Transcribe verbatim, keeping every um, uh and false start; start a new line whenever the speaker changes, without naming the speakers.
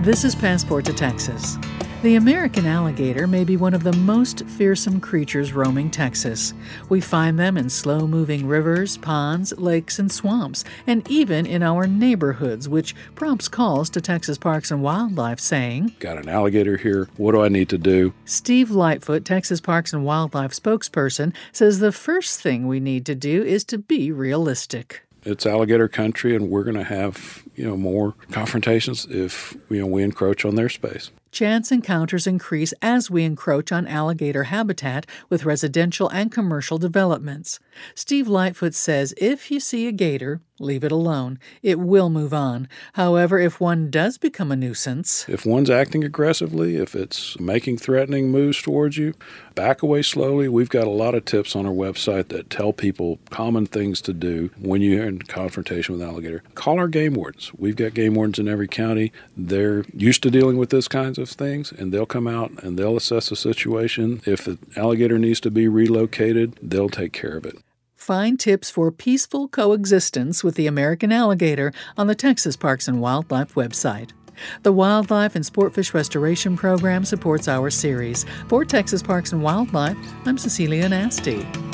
This is Passport to Texas. The American alligator may be one of the most fearsome creatures roaming Texas. We find them in slow-moving rivers, ponds, lakes, and swamps, and even in our neighborhoods, which prompts calls to Texas Parks and Wildlife saying,
"Got an alligator here. What do I need to do?"
Steve Lightfoot, Texas Parks and Wildlife spokesperson, says the first thing we need to do is to be realistic.
It's alligator country, and we're going to have, you know, more confrontations if, you know, we encroach on their space.
Chance encounters increase as we encroach on alligator habitat with residential and commercial developments. Steve Lightfoot says if you see a gator, leave it alone. It will move on. However, if one does become a nuisance...
If one's acting aggressively, if it's making threatening moves towards you, back away slowly. We've got a lot of tips on our website that tell people common things to do when you're in confrontation with alligator. Call our game wardens. We've got game wardens in every county. They're used to dealing with this kinds of things, and they'll come out and they'll assess the situation. If the alligator needs to be relocated, they'll take care of it.
Find tips for peaceful coexistence with the American alligator on the Texas Parks and Wildlife website. The Wildlife and Sportfish Restoration Program supports our series. For Texas Parks and Wildlife, I'm Cecilia Nasty.